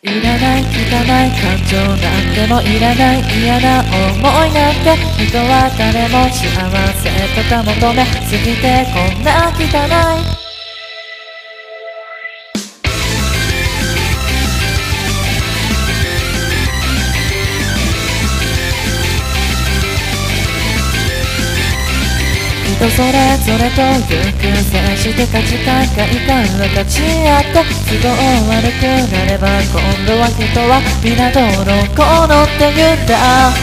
いらない汚い感情なんてもいらない嫌な思いなんて人は誰も幸せとか求めすぎてこんな汚い人それぞれと優先して価値観がいかん分かち合って都合悪くなれば今度は人は皆どうのこうのって言うんだ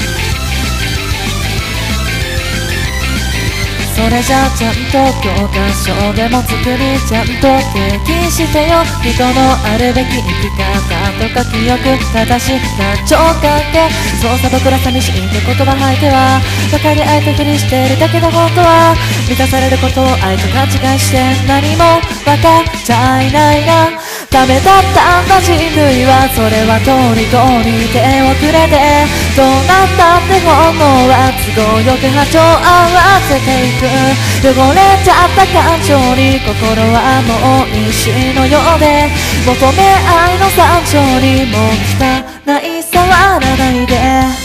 それじゃちゃんと教科書でも作りちゃんと定義してよ人のあるべき生き方とか記憶正しい感情関係そうさ僕ら寂しいって言葉吐いては分かり合えたふりしてるだけど本当は満たされることを愛と勘違いして何も分かっちゃいないなダメだったんだ人類はそれは通り通り手遅れでどうなったって本能は都合よく波長合わせていく汚れちゃった感情に心はもう石のようで求め愛の山頂にもう汚い触らないで